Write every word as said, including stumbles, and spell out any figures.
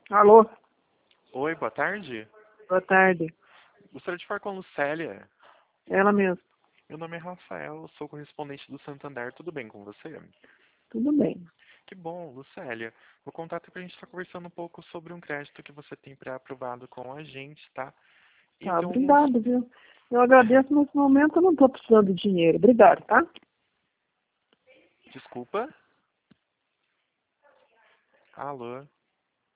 Alô, Oi, boa tarde. boa tarde. Gostaria de falar com a Lucélia. Ela mesmo. Meu nome é Rafael, sou correspondente do Santander. Tudo bem com você? Tudo bem. Que bom, Lucélia. Vou contar para a gente estar conversando um pouco sobre um crédito que você tem pré-aprovado com a gente, tá? Tá, Então, alguns... obrigado, viu? Eu agradeço, nesse momento eu não estou precisando de dinheiro. Obrigado, tá? Desculpa? Alô?